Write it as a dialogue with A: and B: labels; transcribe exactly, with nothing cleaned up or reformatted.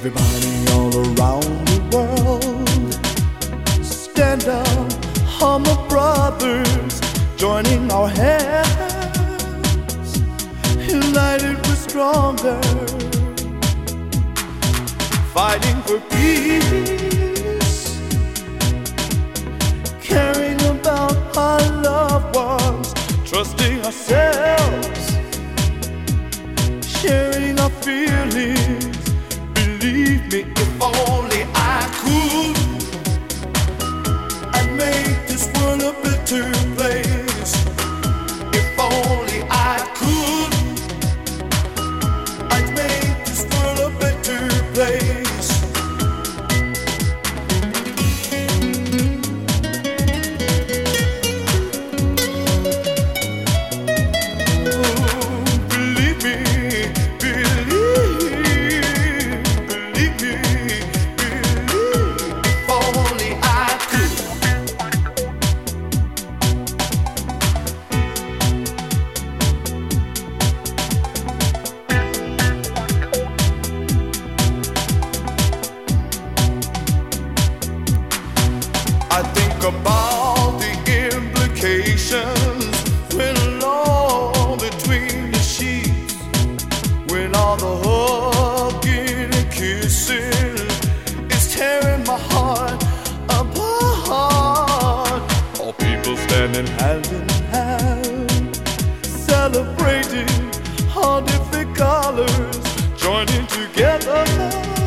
A: Everybody all around the world, stand up, humble brothers, joining our hands, united we're stronger, fighting for peace, caring about our loved ones, trusting ourselves, sharing our feelings. Believe me, if only I could, I'd make this world a better place. If only I could, I'd make this world a better place. I think about the implications when alone between the sheets, when all the hugging and kissing is tearing my heart apart. All people standing hand in hand, celebrating all different colors, joining together.